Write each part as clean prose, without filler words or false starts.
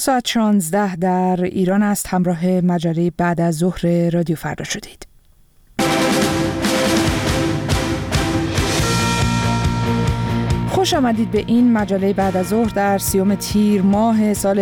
ساعت 16 در ایران است. همراه مجله بعد از ظهر رادیو فردا شدید. خوش آمدید به این مجله بعد از ظهر در 30 تیر ماه سال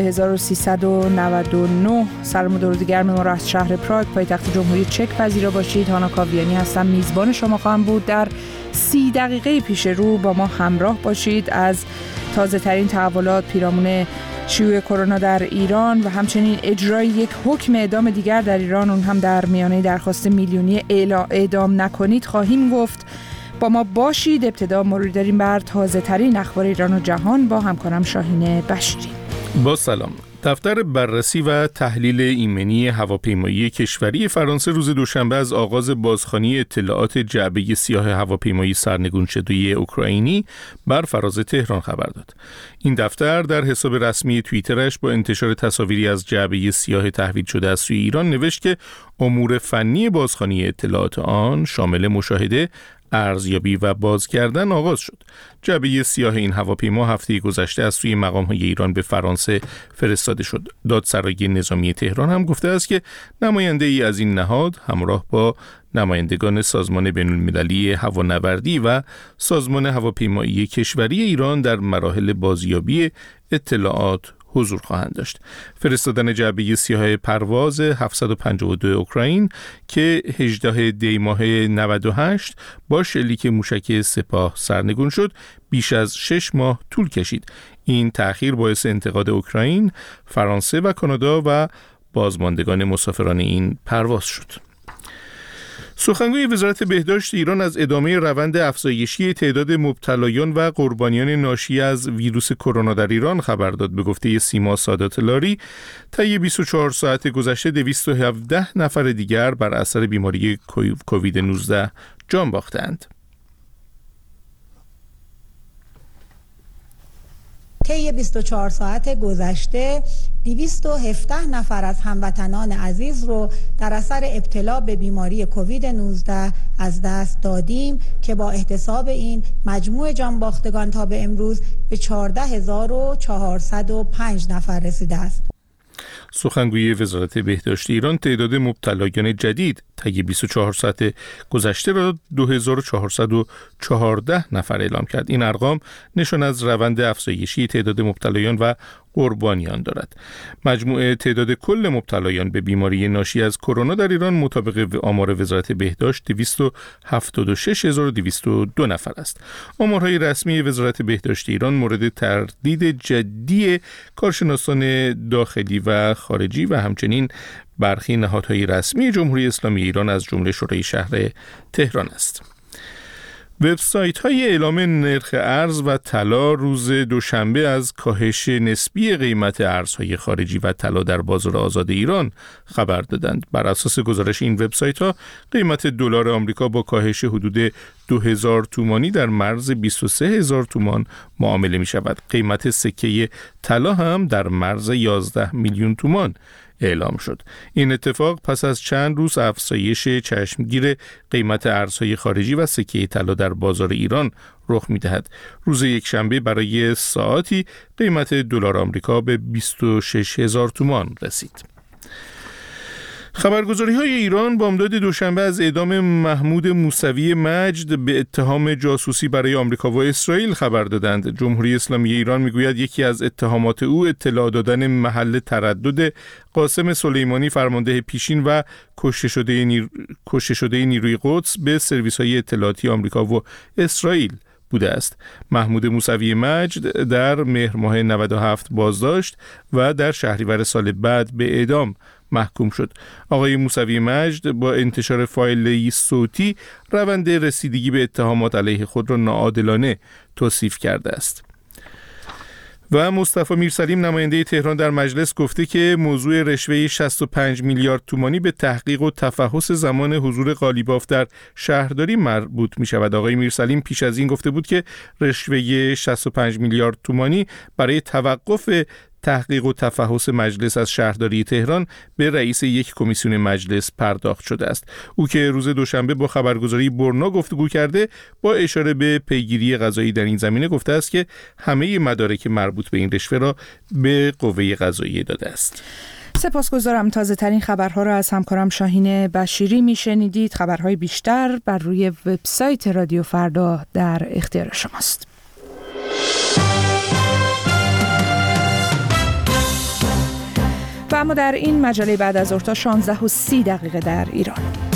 1399. سلام و درود گرم ما را از شهر پراگ پایتخت جمهوری چک پذیرا باشید. هانا کاویانی هستم، میزبان شما خواهم بود. در 30 دقیقه پیش رو با ما همراه باشید. از تازه ترین تحولات پیرامون شیوع کرونا در ایران و همچنین اجرای یک حکم اعدام دیگر در ایران، اون هم در میانه درخواست میلیونی اعدام نکنید خواهیم گفت. با ما باشید. ابتدا مروری داریم بر تازه ترین اخبار ایران و جهان با همکارم شاهین بشیری. با سلام. دفتر بررسی و تحلیل ایمنی هواپیمایی کشوری فرانسه روز دوشنبه از آغاز بازخوانی اطلاعات جعبه سیاه هواپیمایی سرنگون شده اوکراینی بر فراز تهران خبر داد. این دفتر در حساب رسمی توییترش با انتشار تصاویری از جعبه سیاه تحویل شده از سوی ایران نوشت که امور فنی بازخوانی اطلاعات آن شامل مشاهده، ارزیابی و باز کردن آغاز شد. جعبه سیاه این هواپیما هفته گذشته از سوی مقام‌های ایران به فرانسه فرستاده شد. دادسرای نظامی تهران هم گفته است که نماینده‌ای از این نهاد همراه با نمایندگان سازمان بین‌المللی هوانوردی و سازمان هواپیمایی کشوری ایران در مراحل بازیابی اطلاعات حضور خواهند داشت. فرستادن جعبه سیاه پرواز 752 اوکراین که 18 دی ماه 98 با شلیک موشک سپاه سرنگون شد بیش از 6 ماه طول کشید. این تأخیر باعث انتقاد اوکراین، فرانسه و کانادا و بازماندگان مسافران این پرواز شد. سخنگوی وزارت بهداشت ایران از ادامه روند افزایشی تعداد مبتلایان و قربانیان ناشی از ویروس کرونا در ایران خبر داد. به گفته سیما سادات لاری، طی 24 ساعت گذشته 217 نفر دیگر بر اثر بیماری کووید 19 جان باختند. طی 24 ساعت گذشته 217 نفر از هموطنان عزیز رو در اثر ابتلا به بیماری کووید 19 از دست دادیم که با احتساب این مجموع جانباختگان تا به امروز به 14405 نفر رسیده است. سخنگوی وزارت بهداشت ایران تعداد مبتلایان جدید طی 24 ساعت گذشته را 2414 نفر اعلام کرد. این ارقام نشان از روند افزایشی تعداد مبتلایان و قربانیان دارد. مجموع تعداد کل مبتلایان به بیماری ناشی از کرونا در ایران مطابق آمار وزارت بهداشت 276202 نفر است. آمارهای رسمی وزارت بهداشت ایران مورد تردید جدی کارشناسان داخلی و خارجی و همچنین برخی نهادهای رسمی جمهوری اسلامی ایران از جمله شورای شهر تهران است. وبسایت‌های اعلام نرخ ارز و طلا روز دوشنبه از کاهش نسبی قیمت ارزهای خارجی و طلا در بازار آزاد ایران خبر دادند. بر اساس گزارش این وبسایت‌ها قیمت دلار آمریکا با کاهش حدود 2000 تومانی در مرز 23000 تومان معامله می‌شود. قیمت سکه طلا هم در مرز 11 میلیون تومان اعلام شد. این اتفاق پس از چند روز افزایش چشمگیر قیمت ارزهای خارجی و سکه طلا در بازار ایران رخ می‌دهد. روز یکشنبه برای ساعاتی قیمت دلار آمریکا به 26000 تومان رسید. خبرگزاری‌های ایران بامداد دوشنبه از اعدام محمود موسوی مجد به اتهام جاسوسی برای آمریکا و اسرائیل خبر دادند. جمهوری اسلامی ایران میگوید یکی از اتهامات او اطلاع دادن محل تردد قاسم سلیمانی فرمانده پیشین و کشته شده نیروی قدس به سرویس‌های اطلاعاتی آمریکا و اسرائیل بوده است. محمود موسوی مجد در مهر ماه 97 بازداشت و در شهریور سال بعد به اعدام محکوم شد. آقای موسوی مجد با انتشار فایل صوتی روند رسیدگی به اتهامات علیه خود را ناعادلانه توصیف کرده است. و مصطفی میرسلیم نماینده تهران در مجلس گفته که موضوع رشوه 65 میلیارد تومانی به تحقیق و تفحص زمان حضور قالیباف در شهرداری مربوط می شود. آقای میرسلیم پیش از این گفته بود که رشوه 65 میلیارد تومانی برای توقف تحقیق و تفحص مجلس از شهرداری تهران به رئیس یک کمیسیون مجلس پرداخت شده است. او که روز دوشنبه با خبرگزاری برنا گفتگو کرده، با اشاره به پیگیری قضایی در این زمینه گفته است که همه مدارک مربوط به این رشوه را به قوه قضاییه داده است. سپاسگزارم. تازه ترین خبرها را از همکارم شاهین بشیری میشنیدید. خبرهای بیشتر بر روی وبسایت رادیو فردا در اختیار شماست. و اما در این مجله بعد از ظهر تا 16:30 در ایران.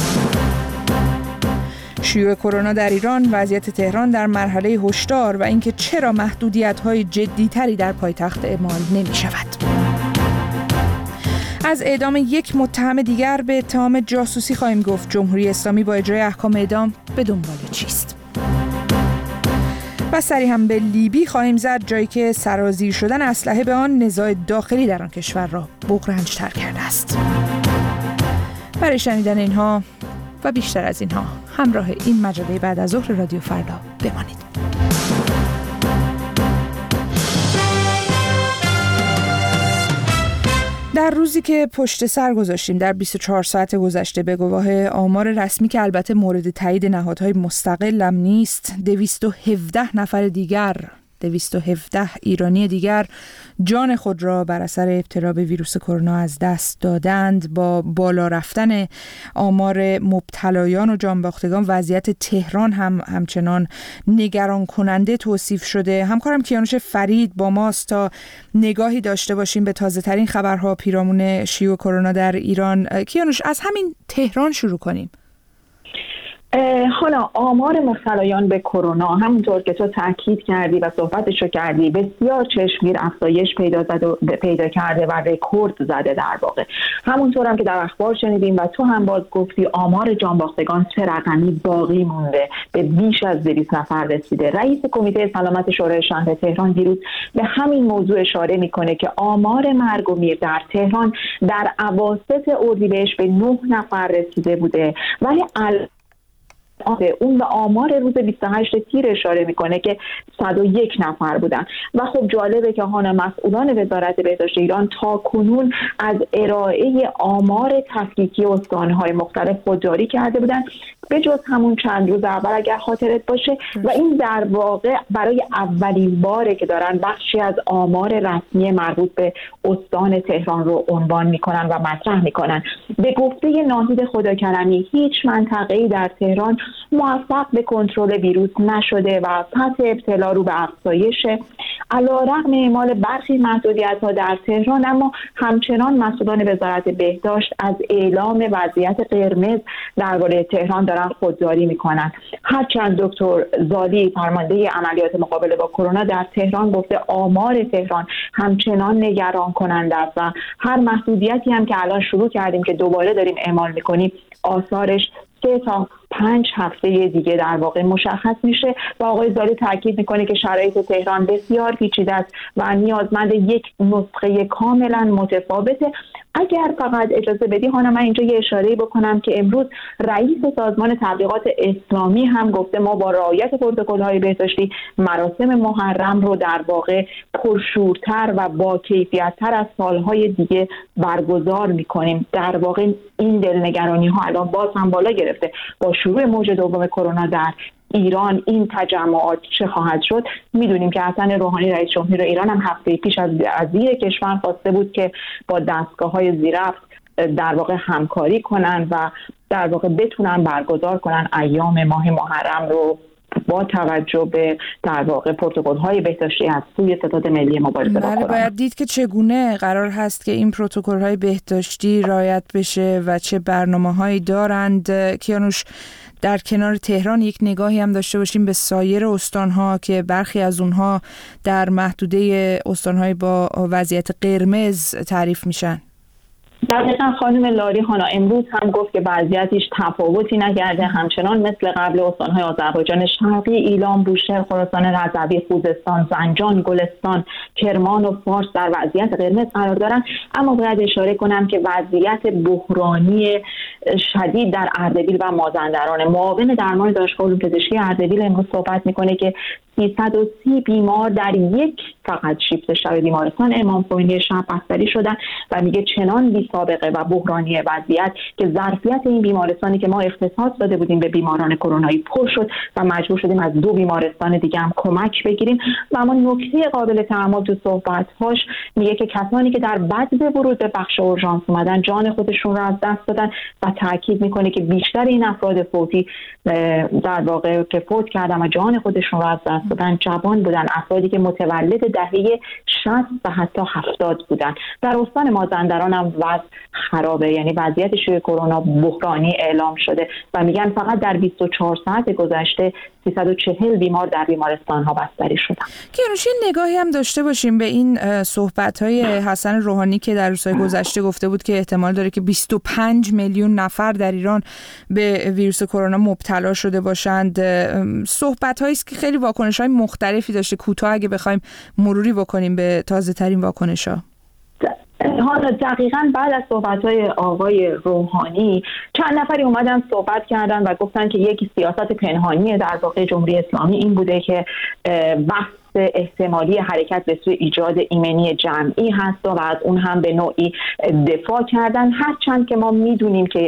شیوع کرونا در ایران، وضعیت تهران در مرحله هشدار و اینکه چرا محدودیت‌های جدی‌تری در پایتخت اعمال نمی‌شود. از اعدام یک متهم دیگر به اتهام جاسوسی خواهیم گفت. جمهوری اسلامی با اجرای احکام اعدام به دنبال چیست؟ و سری هم به لیبی خواهیم زد، جایی که سرازیر شدن اسلحه به آن نزاع داخلی در آن کشور را بغرنج‌تر کرده است. برای شنیدن اینها و بیشتر از اینها همراه این مجله بعد از ظهر رادیو فردا بمانید. در روزی که پشت سر گذاشتیم، در 24 ساعت گذشته به گواه آمار رسمی که البته مورد تایید نهادهای مستقلم نیست، 217 نفر دیگر 217 ایرانی دیگر جان خود را بر اثر ابتلا به ویروس کرونا از دست دادند. با بالا رفتن آمار مبتلایان و جانباختگان، وضعیت تهران هم همچنان نگران کننده توصیف شده. همکارم کیانوش فرید با ماست تا نگاهی داشته باشیم به تازه ترین خبرها پیرامون شیوع کرونا در ایران. کیانوش، از همین تهران شروع کنیم. حالا آمار مبتلایان به کرونا همونطور که تو تاکید کردی و صحبتشو کردی بسیار چشمگیر افزایش پیدا کرده و رکورد زده. در واقع همونطور هم که در اخبار شنیدیم و تو هم باز گفتی، آمار جانباختگان 3 رقمی باقی مونده، به بیش از 200 نفر رسیده. رئیس کمیته سلامت شورای شهر تهران دیروز به همین موضوع اشاره میکنه که آمار مرگ و میر در تهران در اواسط اردیبهشت به 9 نفر رسیده بوده، ولی اون به آمار روز 28 تیر اشاره میکنه که 101 نفر بودن. و خب جالبه که مسئولان وزارت بهداشت ایران تا کنون از ارائه آمار تفکیکی استانهای مختلف خودداری کرده بودن، به جز همون چند روز اول اگر خاطرت باشه. و این در واقع برای اولین باره که دارن بخشی از آمار رسمی مربوط به استان تهران رو عنوان میکنن و مطرح میکنن. به گفته ناهید خداکرمی، هیچ منطقه‌ای در تهران موفق به کنترل ویروس نشده و سطح ابتلا رو به افزایشه. علیرغم اعمال برخی محدودیت‌ها در تهران، اما همچنان مسئولان وزارت بهداشت از اعلام وضعیت قرمز درباره تهران دارن خودداری میکنن. هرچند دکتر زالی، فرمانده عملیات مقابله با کرونا در تهران، گفته آمار تهران همچنان نگران کننده است و هر محدودیتی هم که الان شروع کردیم که دوباره داریم اعمال میکنیم، آثارش 3 تا 5 هفته دیگه در واقع مشخص میشه. و آقای زالی تاکید میکنه که شرایط تهران بسیار پیچیده است و نیازمند یک نسخه کاملا متفاوته. اگر فقط اجازه بدی هانا، من اینجا یه اشاره بکنم که امروز رئیس سازمان تبلیغات اسلامی هم گفته ما با رعایت پروتکل‌های بهداشتی مراسم محرم رو در واقع پرشورتر و با کیفیت‌تر از سالهای دیگه برگزار میکنیم. در واقع این دلنگرانی‌ها الان باز هم بالا گرفته. با شروع موج دوم کرونا در ایران این تجمعات چه خواهد شد؟ میدونیم که حسن روحانی رئیس جمهور ایران هم هفته پیش از وزیر کشور خواسته بود که با دستگاه‌های زیررفت در واقع همکاری کنن و در واقع بتونن برگزار کنن ایام ماه محرم رو با توجه به در واقع پروتکل‌های بهداشتی از سوی ستاد ملی مبارزه با کرونا. باید دید که چگونه قرار هست که این پروتکل‌های بهداشتی رعایت بشه و چه برنامه‌هایی دارند. کیانوش، در کنار تهران یک نگاهی هم داشته باشیم به سایر استان‌ها که برخی از اونها در محدوده استان‌های با وضعیت قرمز تعریف میشن. دقیقا خانم لاری، هانا امروز هم گفت که وضعیت هیچ تفاوتی نکرده، همچنان مثل قبل استان‌های آذربایجان شرقی، ایلام، بوشهر، خراسان رضوی، خوزستان، زنجان، گلستان، کرمان و فارس در وضعیت قرمز قرار دارن. اما باید اشاره کنم که وضعیت بحرانی شدید در اردبیل و مازندران. معاون درمان دانشگاه علوم پزشکی اردبیل امروز صحبت میکنه که 330 بیمار در یک فقط شیفت شب بیمارستان امام خمینی شب بستری شدن و میگه چنان بی سابقه و بحرانی وضعیت که ظرفیت این بیمارستانی که ما اختصاص داده بودیم به بیماران کرونایی پر شد و مجبور شدیم از 2 بیمارستان دیگه هم کمک بگیریم. و اما نکته قابل تأمل تو صحبت‌هاش میگه که کسانی که در بعد ورود به بخش اورژانس اومدن جان خودشون رو از دست دادن و تاکید میکنه که بیشتر این افراد فوتی در واقع که فوت کردن و جان خودشون رو از دست دادن جوان بودن، افرادی که متولد دهه 60 و حتی 70 بودن. در استان مازندران هم وضع خرابه، یعنی وضعیت شیوع کرونا بحرانی اعلام شده و میگن فقط در 24 ساعت گذشته 340 بیمار در بیمارستان ها بستری شدن. کیانوش نگاهی هم داشته باشیم به این صحبت‌های حسن روحانی که در روزهای گذشته گفته بود که احتمال داره که 25 میلیون نفر در ایران به ویروس کرونا مبتلا شده باشند. صحبت‌هایی است که خیلی واکنش‌های مختلفی داشته. کوتاه اگه بخوایم مروری بکنیم به تازه‌ترین واکنش‌ها. حالا دقیقاً بعد از صحبت‌های آقای روحانی چند نفری اومدن صحبت کردن و گفتن که یک سیاست پنهانی در واقع جمهوری اسلامی این بوده که بحث احتمالی حرکت به سوی ایجاد ایمنی جمعی هست و از اون هم به نوعی دفاع کردن، هرچند که ما میدونیم که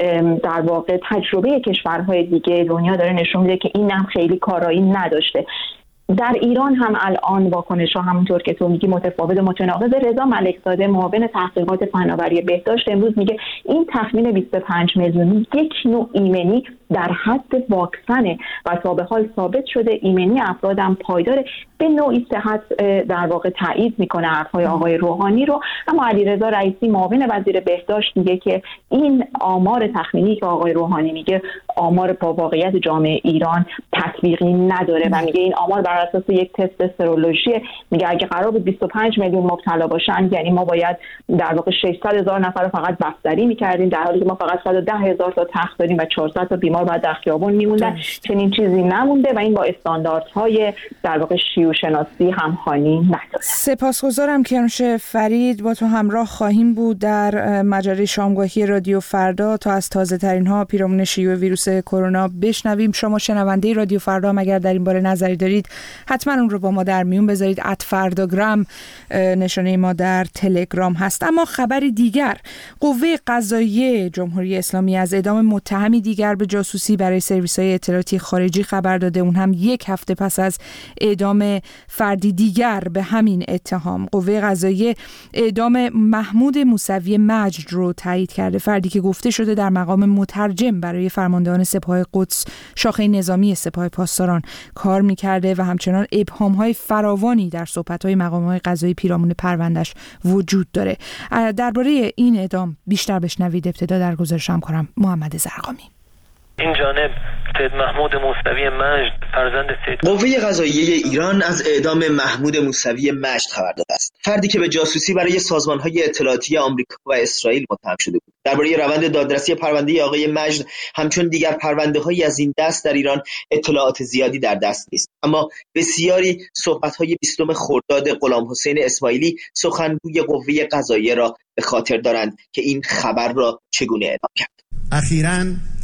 در واقع تجربه کشورهای دیگه دنیا داره نشون میده که این هم خیلی کارایی نداشته. در ایران هم الان واکنش‌ها همونطور که تو میگی متفاوت و متناقض. رضا ملکزاده معاون تحقیقات فناوری بهداشت امروز میگه این تخمین 25 میلیونی یک نوع ایمنی در حد واکسنه و تا به حال ثابت شده ایمنی افراد هم پایداره. به نوعی صحت در واقع تایید میکنه حرفهای آقای روحانی رو. اما علیرضا رئیسی معاون وزیر بهداشت میگه که این آمار تخمینی که آقای روحانی میگه آمار با واقعیت جامعه ایران تطبیقی نداره و میگه این آمار بر اساس یک تست سرولوژی. میگه اگه قرار بود 25 میلیون مبتلا باشن یعنی ما باید در واقع 600,000 نفر رو فقط بستری میکردیم، در حالی که ما فقط 110,000 تا تخت داریم و 400 تا بیمار بعد در خیابون میموندن. چنین چیزی نمونده و این با استانداردهای در واقع شیوع‌شناسی همخوانی نداره. سپاسگزارم کیانوش فرید. با تو همراه خواهیم بود در مجله شامگاهی رادیو فردا تا از تازه ترین ها پیرامون شیوع ویروس کرونا بشنویم. شما شنونده رادیو فردا اگر در این باره نظری دارید حتما اون رو با ما در میون بذارید. @فرداگرام نشانه ما در تلگرام هست. اما خبری دیگر، قوه قضاییه جمهوری اسلامی از اعدام متهمی دیگر به جاسوسی برای سرویس‌های اطلاعاتی خارجی خبر داده، اون هم یک هفته پس از اعدام فردی دیگر به همین اتهام. قوه قضاییه اعدام محمود موسوی مجد رو تایید کرده، فردی که گفته شده در مقام مترجم برای فرماندهان سپاه قدس شاخه نظامی سپاه پاسداران کار می‌کرده و همچنان ابهام‌های فراوانی در صحبت‌های مقام‌های قضایی پیرامون پروندهش وجود داره. درباره این اعدام بیشتر بشنوید. ابتدا در گزارش همکارم محمد زرقامی. این جانب سید محمود موسوی مجد فرزند سید قوه قضاییه ایران از اعدام محمود موسوی مجد خبر داده است. فردی که به جاسوسی برای سازمان‌های اطلاعاتی آمریکا و اسرائیل متهم شده بود. درباره روند دادرسی پرونده آقای مجد همچون دیگر پرونده‌هایی از این دست در ایران اطلاعات زیادی در دست نیست. اما بسیاری صحبت‌های 20 خرداد غلام حسین اسماعیلی سخنگوی قوه قضاییه را به خاطر دارند که این خبر را چگونه اعلام کرد. اخیراً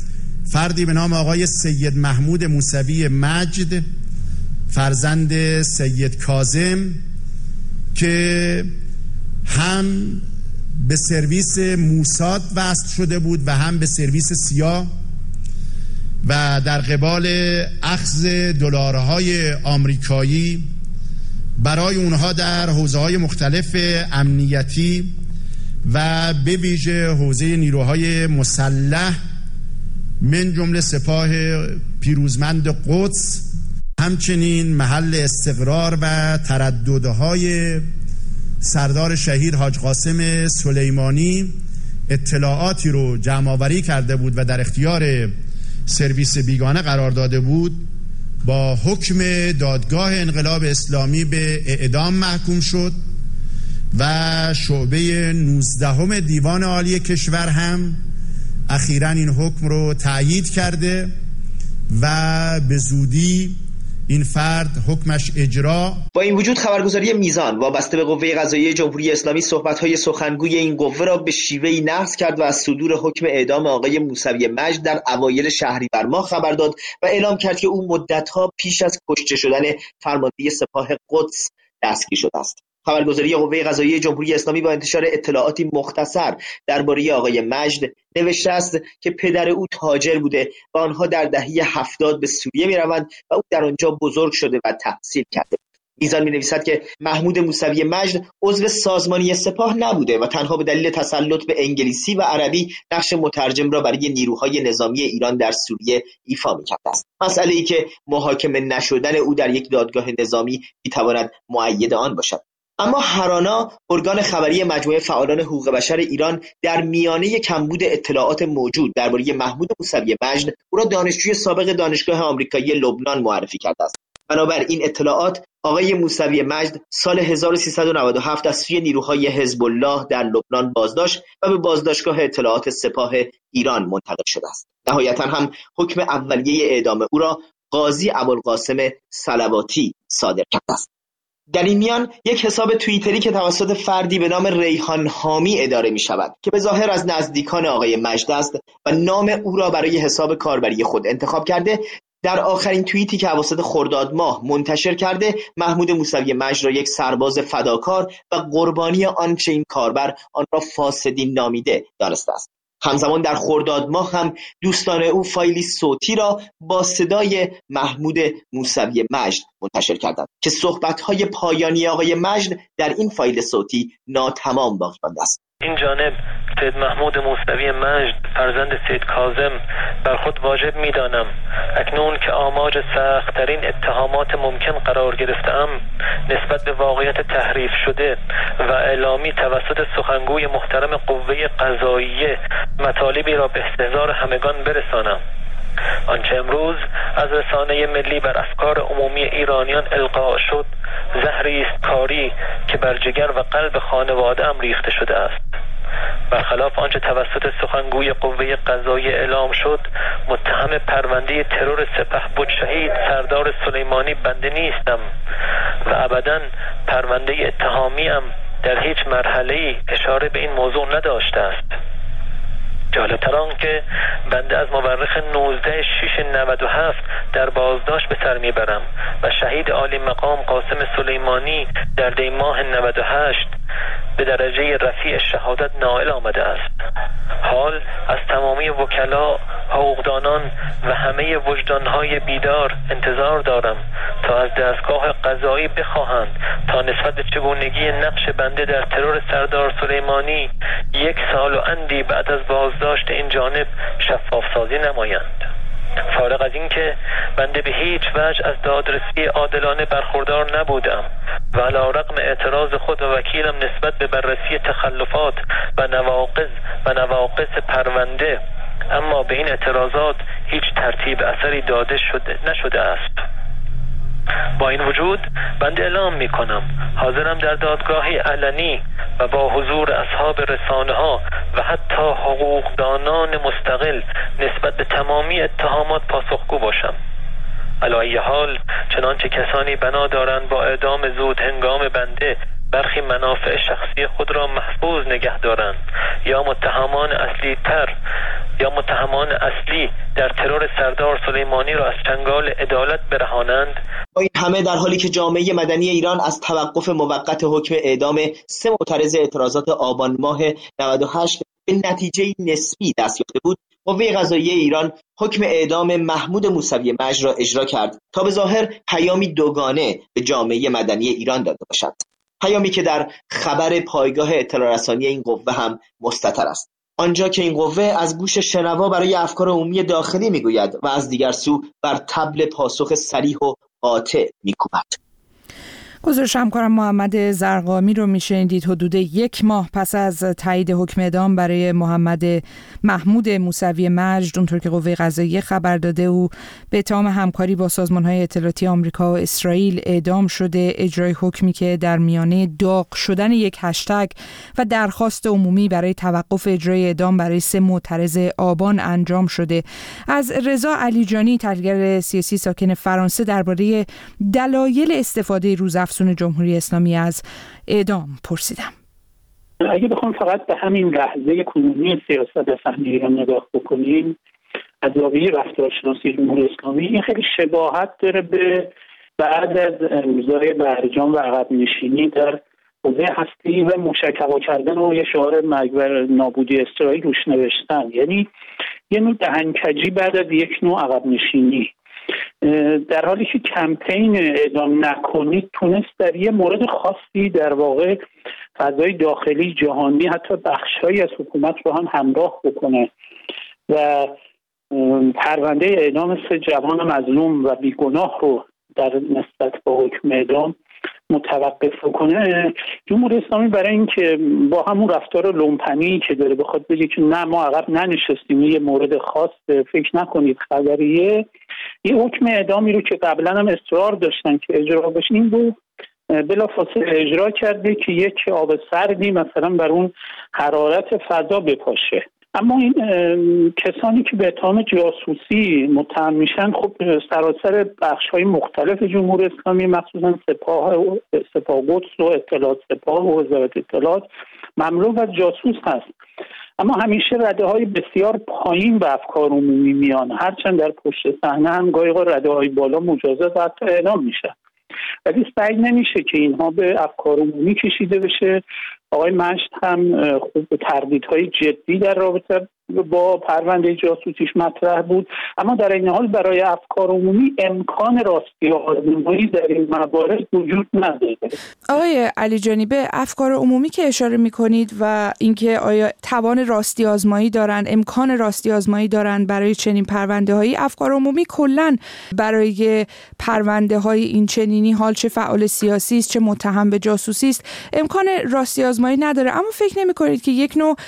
فردی به نام آقای سید محمود موسوی مجد فرزند سید کاظم که هم به سرویس موساد وصل شده بود و هم به سرویس سیا و در قبال اخذ دلارهای آمریکایی برای اونها در حوزه‌های مختلف امنیتی و به ویژه حوزه نیروهای مسلح من جمله سپاه پیروزمند قدس، همچنین محل استقرار و ترددهای سردار شهید حاج قاسم سلیمانی اطلاعاتی رو جمع آوری کرده بود و در اختیار سرویس بیگانه قرار داده بود، با حکم دادگاه انقلاب اسلامی به اعدام محکوم شد و شعبه 19 دیوان عالی کشور هم اخیراً این حکم رو تأیید کرده و به زودی این فرد حکمش اجرا. با این وجود خبرگزاری میزان وابسته به قوه قضاییه جمهوری اسلامی صحبت‌های سخنگوی این قوه را به شیوهی نقض کرد و از صدور حکم اعدام آقای موسوی مجد در اوایل شهریور ماه خبر داد و اعلام کرد که او مدت‌ها پیش از کشته شدن فرمانده سپاه قدس دستگیر شده است. خبرگزاری قوه قضاییه جمهوری اسلامی با انتشار اطلاعاتی مختصر درباره آقای مجد نوشته است که پدر او تاجر بوده و آنها در دهه 70 به سوریه می‌روند و او در آنجا بزرگ شده و تحصیل کرده. میزان می‌نویسد که محمود موسوی مجد عضو سازمانی سپاه نبوده و تنها به دلیل تسلط به انگلیسی و عربی نقش مترجم را برای نیروهای نظامی ایران در سوریه ایفا می‌کرده است. مسئله‌ای که محاکمه نشدن او در یک دادگاه نظامی می‌تواند مؤید آن باشد. اما هرانا، ارگان خبری مجموعه فعالان حقوق بشر ایران، در میانه کمبود اطلاعات موجود درباره محمود موسوی مجد او را دانشجوی سابق دانشگاه آمریکایی لبنان معرفی کرده است. بنابر این اطلاعات آقای موسوی مجد سال 1397 از سوی نیروهای حزب الله در لبنان بازداشت و به بازداشتگاه اطلاعات سپاه ایران منتقل شده است. نهایتا هم حکم اولیه اعدام او را قاضی ابوالقاسم صلواتی صادر کرده است. در این میان یک حساب توییتری که توسط فردی به نام ریحان حامی اداره می شود که به ظاهر از نزدیکان آقای مجد است و نام او را برای حساب کاربری خود انتخاب کرده، در آخرین توییتی که اواسط خرداد ماه منتشر کرده محمود موسوی مجد را یک سرباز فداکار و قربانی آنچه این کاربر آن را فاسدین نامیده دانسته است. همزمان در خرداد ماه هم دوستان او فایلی صوتی را با صدای محمود موسوی مجد منتشر کردند که صحبت‌های پایانی آقای مجد در این فایل صوتی ناتمام باقی مانده است. این جانب سید محمود موسوی مجد فرزند سید کاظم بر خود واجب می‌دانم اکنون که آماج سخت‌ترین اتهامات ممکن قرار گرفتم نسبت به واقعیت تحریف شده و اعلامی توسط سخنگوی محترم قوه قضاییه مطالبی را به استحضار همگان برسانم. آنچه امروز از رسانه ملی بر افکار عمومی ایرانیان القا شد زهری است کاری که بر جگر و قلب خانواده ام ریخته شده است. برخلاف آنچه توسط سخنگوی قوه قضاییه اعلام شد، متهم پرونده ترور سپهبد شهید سردار سلیمانی بنده نیستم و ابداً پرونده اتهامیم در هیچ مرحله‌ای اشاره به این موضوع نداشته است. جالب‌تر آن که بنده از مورخ 19/6/97 در بازداشت به سر میبرم و شهید عالی مقام قاسم سلیمانی در دی ماه 98 به درجه رفیع شهادت نائل آمده است. حال از تمامی وکلا، حقوقدانان و همه وجدانهای بیدار انتظار دارم تا از دستگاه قضایی بخواهند تا نسبت به چگونگی نقش بنده در ترور سردار سلیمانی 1 سال و اندی بعد از بازداشت این جانب شفاف سازی نمایند. فارغ از این که بنده به هیچ وجه از دادرسی عادلانه برخوردار نبودم و علی‌رغم اعتراض خود و وکیلم نسبت به بررسی تخلفات و نواقص پرونده، اما به این اعتراضات هیچ ترتیب اثری داده نشده است. با این وجود بنده اعلام می کنم حاضرم در دادگاهی علنی و با حضور اصحاب رسانه ها و حتی حقوقدانان مستقل نسبت به تمامی اتهامات پاسخگو باشم. علی ای حال چنانچه کسانی بنا دارند با اعدام زود هنگام بنده برخی منافع شخصی خود را محفوظ نگه دارند یا متهمان اصلی در ترور سردار سلیمانی را از چنگال عدالت برهانند. با این همه در حالی که جامعه مدنی ایران از توقف موقت حکم اعدام 3 معترض اعتراضات آبان ماه 98 به نتیجه نسبی دست یافته بود، قوه قضاییه ایران حکم اعدام محمود موسوی مجد را اجرا کرد تا به ظاهر پیامی دوگانه به جامعه مدنی ایران داده باشد. پیامی که در خبر پایگاه اطلاع رسانی این قوه هم مستتر است، آنجا که این قوه از گوش شنوا برای افکار عمومی داخلی میگوید و از دیگر سو بر طبل پاسخ صریح و قاطع میکوبد. گزارش همکارم محمد زرقامی رو میشنیدید. حدود 1 ماه پس از تایید حکم اعدام برای محمود موسوی مجد، اونطور که قوه قضاییه خبر داده، او به اتهام همکاری با سازمان‌های اطلاعاتی آمریکا و اسرائیل اعدام شده. اجرای حکمی که در میانه داغ شدن یک هشتگ و درخواست عمومی برای توقف اجرای اعدام برای 3 معترض آبان انجام شده. از رضا علیجانی، تحلیلگر سیاسی ساکن فرانسه، درباره دلایل استفاده روزافزون جمهوری اسلامی از اعدام پرسیدم. اگه بخوام فقط به همین لحظه کنونی سیاست فنی ایران نگاه بکنیم از زاویه رفتارشناسی جمهوری اسلامی، این خیلی شباهت داره به بعد از امضای برجام و عقب نشینی در حوزه هستی و موشک هوا کردن و یه شعار مرگ و نابودی اسرائیل روش نوشتن. یعنی یه نوع دهنکجی بعد از یک نوع عقب نشینی، در حالی که کمپین اعدام نکنید تونست در یه مورد خاصی در واقع فضای داخلی جهانی حتی بخشایی از حکومت رو هم همراه بکنه و پرونده اعدام 3 جوان مظلوم و بیگناه رو در نسبت با حکم اعدام متوقف کنه. جمهوری اسلامی برای اینکه با همون رفتار لومپنی که داره بخواد بگه که نه ما عقب ننشستیم، یه مورد خاص فکر نکنید خبریه، یه حکم اعدامی رو که قبلا هم اصرار داشتن که اجرا بشه، این رو بلافاصله اجرا کرده که یک آب سردی مثلا بر اون حرارت فضا بپاشه. اما این کسانی که به اتهام جاسوسی متهم میشن خب سراسر بخش‌های مختلف جمهوری اسلامی، مخصوصا سپاه قدس و اطلاعات سپاه و وزارت اطلاعات مملو از جاسوس هست. اما همیشه رده‌های بسیار پایین به افکار عمومی میان، هرچند در پشت صحنه هم گاهی رده‌های بالا مجازات و حتی اعدام میشن، ولی سعی نمیشه که اینها به افکار عمومی کشیده بشه. آقای مجد هم خوب تردیدهای جدی در رابطه با پرونده جاسوسیش مطرح بود، اما در این حال برای افکار عمومی امکان راستی آزمایی در این موارد وجود نداره. آقای علیجانی، به افکار عمومی که اشاره می‌کنید و اینکه آیا توان راستی آزمایی دارن، امکان راستی آزمایی دارن برای چنین پرونده‌هایی، افکار عمومی کلاً برای پرونده‌های این چنینی، حال چه فعال سیاسی است چه متهم به جاسوسی است، امکان راستی آزمایی نداره. اما فکر نمی‌کنید که یک نوع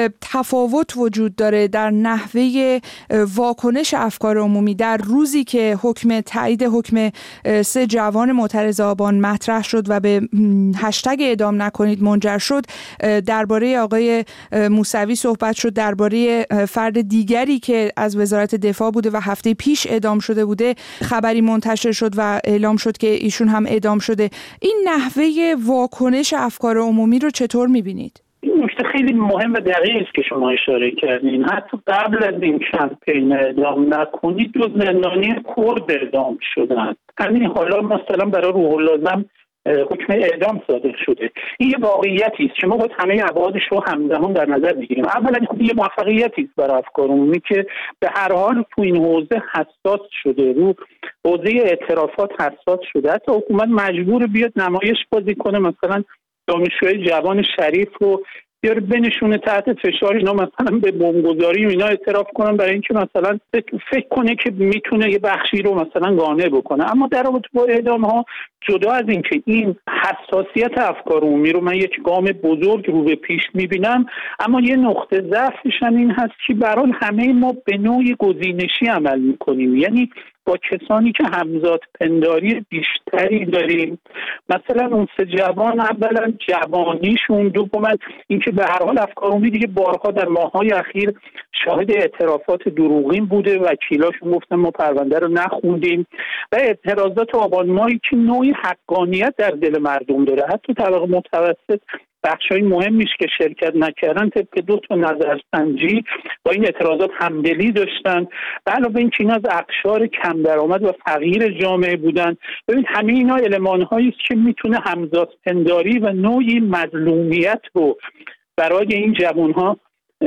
تفاوت وجود داره در نحوه واکنش افکار عمومی در روزی که تایید حکم 3 جوان معترض آبان مطرح شد و به هشتگ اعدام نکنید منجر شد، درباره آقای موسوی صحبت شد، درباره فرد دیگری که از وزارت دفاع بوده و هفته پیش اعدام شده بوده خبری منتشر شد و اعلام شد که ایشون هم اعدام شده. این نحوه واکنش افکار عمومی رو چطور می‌بینید؟ این نکته خیلی مهم و دقیق است که شما اشاره کردین. حتی قبل از این کمپین اعدام نکنید 2 زندانی کرد اعدام شدن. همین حالا مثلا برای روح الله حکم اعدام صادر شده. این یه واقعیتی است که ما باید همه ابعادش رو همزمان در نظر بگیریم. اولا یه موفقیتی است برای افکار عمومی که به هر حال تو این حوزه حساس شده، رو حوزه اعترافات حساس شده. حتی حکومت مجبور بیاد نمایش بازی کنه، مثلا دانشجوی جوان شریف رو بیاره بنشونه تحت فشار، اینا مثلا به بمبگذاری و اینا اعتراف کنن برای اینکه مثلا فکر کنه که میتونه یه بخشی رو مثلا قانع بکنه. اما در رابطه با اعدام ها، جدا از اینکه این حساسیت افکار عمومی رو من یک گام بزرگ رو به پیش میبینم، اما یه نقطه ضعفش هم این هست که برای همه ما به نوعی گزینشی عمل میکنیم. یعنی با کسانی که همزاد پنداری بیشتری داریم، مثلا اون 3 جوان، اولا جوانیشون، دوم اینکه به هر حال افکار عمومی دیگه بارها در ماه‌های اخیر شاهد اعترافات دروغین بوده، وکیلاشون گفتن ما پرونده رو نخوندیم، و اعتراضات آبان ماهی که نوعی حقانیت در دل مردم داره. حتی طبقه متوسط بخشای مهمیش که شرکت نکردن طبق 2 تا نظرسنجی با این اعتراضات همدلی داشتن. و علاوه این که اینا از اقشار کم درآمد و فقیر جامعه بودن. ببین همه اینا المان‌هایی است که میتونه همزادپنداری و نوعی مظلومیت رو برای این جوان‌ها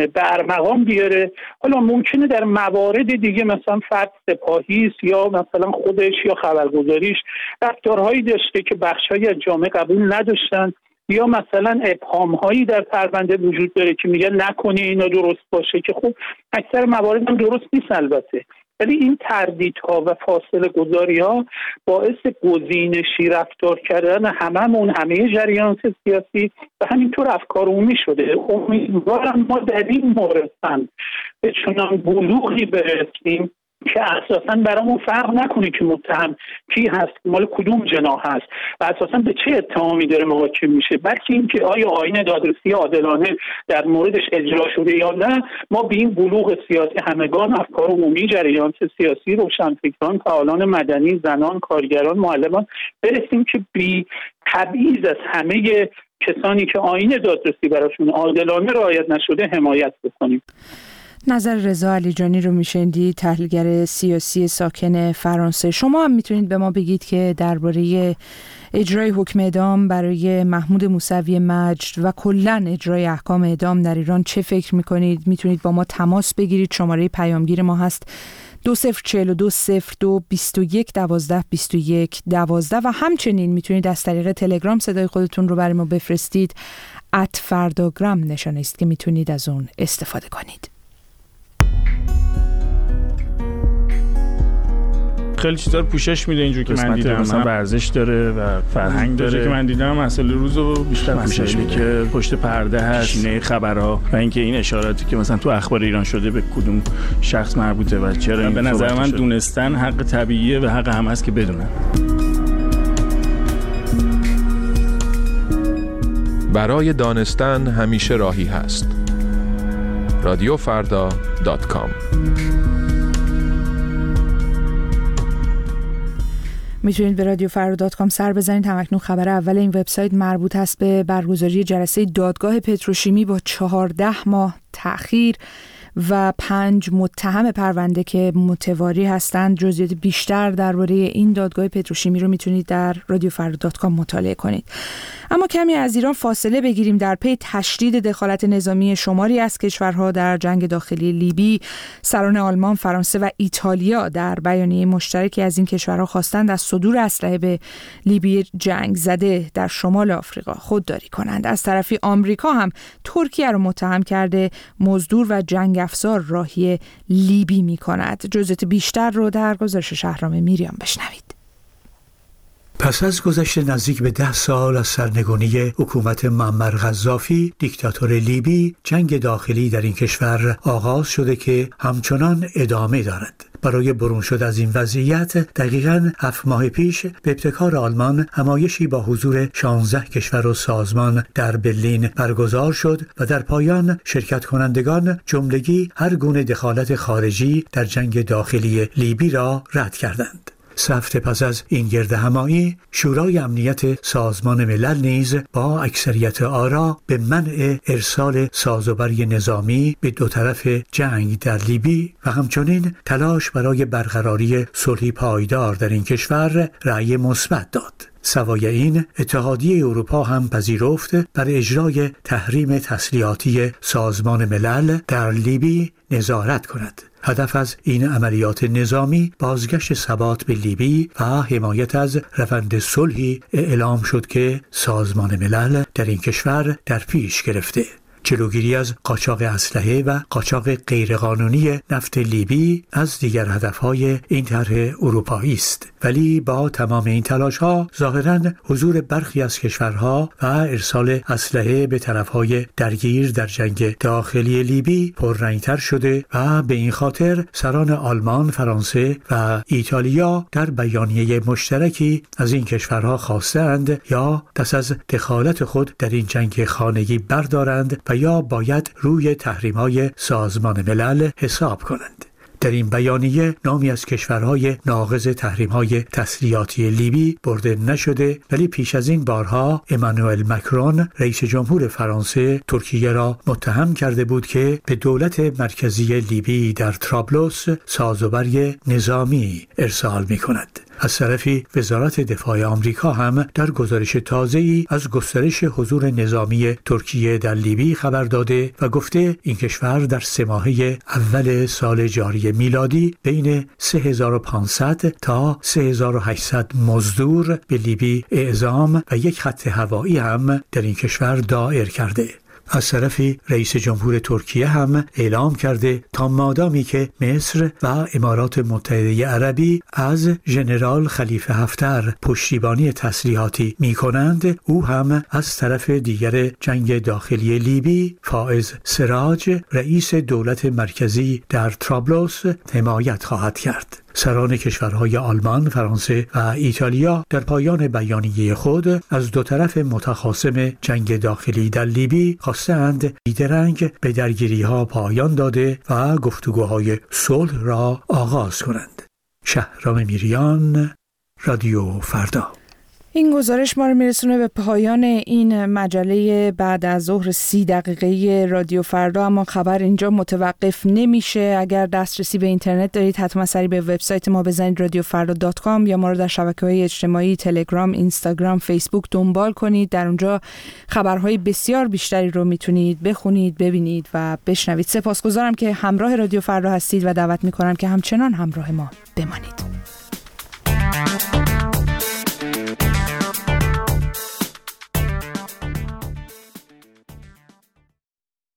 برمقام بیاره. حالا ممکنه در موارد دیگه مثلا فرد سپاهی است یا مثلا خودش یا خبرگزاریش رفتارهایی داشته که بخشایی از جامعه قبول نداشتن، یا مثلا ابهام‌هایی در پرونده وجود داره که میگن نکنه اینا درست باشه، که خب اکثر موارد هم درست نیست البته. ولی این تردیدها و فاصله گذاری‌ها باعث گزینشی رفتار کردن همه جریان سیاسی و همینطور افکار عمومی شده. امیدوارم ما در این مورد به چنان بلوغی برسیم که اساساً برامون فرق نکنه که متهم کی هست، مال کدوم جناح هست و اساساً به چه اتهامی داره محاکمه میشه، بلکه اینکه آیا آیین دادرسی عادلانه در موردش اجرا شده یا نه. ما به این بلوغ سیاسی همگان، افکار عمومی، جریانات سیاسی، روشنفکران، فعالان مدنی، زنان، کارگران، معلمان برسیم که بی تبعیض از همه کسانی که آیین دادرسی براشون عادلانه رعایت نشده حمایت بکنیم. نظر رضا علیجانی رو میشنید، تحلیلگر سیاسی ساکن فرانسه. شما هم میتونید به ما بگید که درباره اجرای حکم اعدام برای محمود موسوی مجد و کلاً اجرای احکام اعدام در ایران چه فکر میکنید؟ میتونید با ما تماس بگیرید. شماره پیامگیر ما هست 20420221122112 و همچنین میتونید از طریق تلگرام صدای خودتون رو برای ما بفرستید. @فرداگرام نشانه است که میتونید از اون استفاده کنید. خیلی چیزا رو پوشش میده اینجوری که من دیدم، مثلا ورزش داره و فرهنگ داره که من دیدم مسئله روزو بیشتر پوشش میده که پشت پرده هست، نه خبرها و اینکه این اشاراتی که مثلا تو اخبار ایران شده به کدوم شخص مربوطه و چرا این. به نظر من دونستن حق طبیعیه و حق همه است که بدونن. برای دانستن همیشه راهی هست. radiofarda.com. میتونید به radiofarda.com سر بزنید. همکنون خبر اول این وبسایت مربوط است به برگزاری جلسه دادگاه پتروشیمی با 14 ماه تأخیر و 5 متهم پرونده که متواری هستند. جزئیات بیشتر درباره این دادگاه پتروشیمی رو میتونید در radiofarda.com مطالعه کنید. اما کمی از ایران فاصله بگیریم. در پی تشدید دخالت نظامی شماری از کشورها در جنگ داخلی لیبی، سران آلمان، فرانسه و ایتالیا در بیانیه مشترکی از این کشورها خواستند از صدور اسلحه به لیبی جنگ زده در شمال آفریقا خودداری کنند. از طرفی آمریکا هم ترکیه رو متهم کرده مزدور و جنگ افزار راهی لیبی می کند. جزئیات بیشتر رو در گزارش شهرام میریام بشنوید. پس از گذشت نزدیک به 10 سال از سرنگونی حکومت معمر قذافی دیکتاتور لیبی، جنگ داخلی در این کشور آغاز شده که همچنان ادامه دارد. برای برون شد از این وضعیت دقیقاً 7 ماه پیش به ابتکار آلمان همایشی با حضور 16 کشور و سازمان در برلین برگزار شد و در پایان شرکت کنندگان جملگی هر گونه دخالت خارجی در جنگ داخلی لیبی را رد کردند. 3 هفته پس از این گرد همایی، شورای امنیت سازمان ملل نیز با اکثریت آرا به منع ارسال سازوبری نظامی به دو طرف جنگ در لیبی و همچنین تلاش برای برقراری صلحی پایدار در این کشور رأی مثبت داد. سوای این، اتحادیه اروپا هم پذیرفت بر اجرای تحریم تسلیحاتی سازمان ملل در لیبی نظارت کند. هدف از این عملیات نظامی بازگشت ثبات به لیبی و حمایت از روند صلحی اعلام شد که سازمان ملل در این کشور در پیش گرفته. جلوگیری از قاچاق اسلحه و قاچاق غیرقانونی نفت لیبی از دیگر هدفهای این طرح اروپایی است. ولی با تمام این تلاش‌ها ظاهراً حضور برخی از کشورها و ارسال اسلحه به طرفهای درگیر در جنگ داخلی لیبی پررنگ‌تر شده و به این خاطر سران آلمان، فرانسه و ایتالیا در بیانیه مشترکی از این کشورها خواستند یا دست از دخالت خود در این جنگ خانگی بردارند و یا باید روی تحریم‌های سازمان ملل حساب کنند. در این بیانیه نامی از کشورهای ناقض تحریم‌های تسلیحاتی لیبی برده نشده، ولی پیش از این بارها امانوئل مکرون رئیس جمهور فرانسه ترکیه را متهم کرده بود که به دولت مرکزی لیبی در طرابلس سازوبر نظامی ارسال می‌کند. از طرفی وزارت دفاع آمریکا هم در گزارش تازه‌ای از گسترش حضور نظامی ترکیه در لیبی خبر داده و گفته این کشور در 3 ماهه اول سال جاری میلادی بین 3500 تا 3800 مزدور به لیبی اعزام و 1 خط هوایی هم در این کشور دایر کرده. از طرفی رئیس جمهور ترکیه هم اعلام کرده تا مادامی که مصر و امارات متحده عربی از ژنرال خلیفه حفتر پشتیبانی تسلیحاتی می‌کنند، او هم از طرف دیگر جنگ داخلی لیبی فائز سراج رئیس دولت مرکزی در طرابلس حمایت خواهد کرد. سران کشورهای آلمان، فرانسه و ایتالیا در پایان بیانیه خود از دو طرف متخاصم جنگ داخلی در لیبی خواستند بیدرنگ به درگیری‌ها پایان داده و گفتگوهای صلح را آغاز کنند. شهرام میریان، رادیو فردا. این گزارش ما رو میرسونه به پایان این مجله بعد از ظهر 30 دقیقه رادیو فردا، اما خبر اینجا متوقف نمیشه. اگر دسترسی به اینترنت دارید حتما سری به وبسایت ما بزنید radiofarda.com یا ما رو در شبکه‌های اجتماعی تلگرام، اینستاگرام، فیسبوک دنبال کنید. در اونجا خبرهای بسیار بیشتری رو میتونید بخونید، ببینید و بشنوید. سپاسگزارم که همراه رادیو فردا هستید و دعوت میکنم که همچنان همراه ما بمانید.